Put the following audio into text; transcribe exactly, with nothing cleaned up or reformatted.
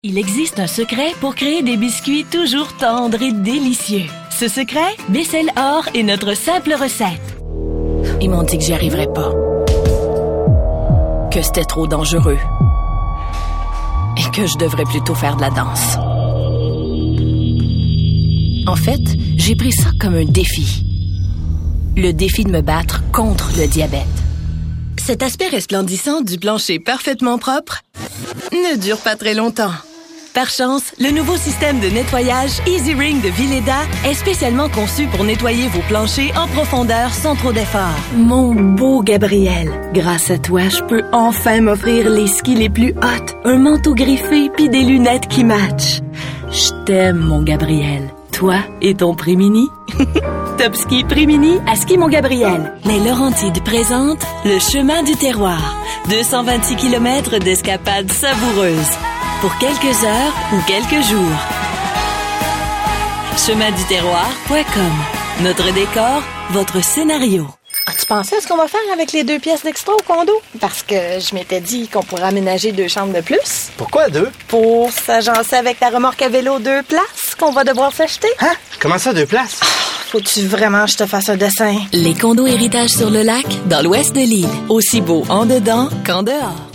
Il existe un secret pour créer des biscuits toujours tendres et délicieux. Ce secret, Becel Or est notre simple recette. Ils m'ont dit que j'y arriverais pas. Que c'était trop dangereux. Et que je devrais plutôt faire de la danse. En fait, j'ai pris ça comme un défi. Le défi de me battre contre le diabète. Cet aspect resplendissant du plancher parfaitement propre ne dure pas très longtemps. Par chance, le nouveau système de nettoyage Easy Ring de Vileda est spécialement conçu pour nettoyer vos planchers en profondeur sans trop d'effort. Mon beau Gabriel, grâce à toi, je peux enfin m'offrir les skis les plus hot, un manteau griffé puis des lunettes qui matchent. Je t'aime, mon Gabriel. Toi et ton prix mini. Top Ski Prix Mini à Ski Mon Gabriel. Les Laurentides présentent le chemin du terroir. deux cent vingt-six kilomètres d'escapades savoureuses. Pour quelques heures ou quelques jours. chemin du terroir point com. Notre décor, votre scénario. As-tu pensé à ce qu'on va faire avec les deux pièces d'extra au condo? Parce que je m'étais dit qu'on pourrait aménager deux chambres de plus. Pourquoi deux? Pour s'agencer avec la remorque à vélo deux places qu'on va devoir s'acheter. Hein? Comment ça, deux places? Ah, faut-tu vraiment que je te fasse un dessin? Les condos héritage sur le lac, dans l'ouest de l'île. Aussi beau en dedans qu'en dehors.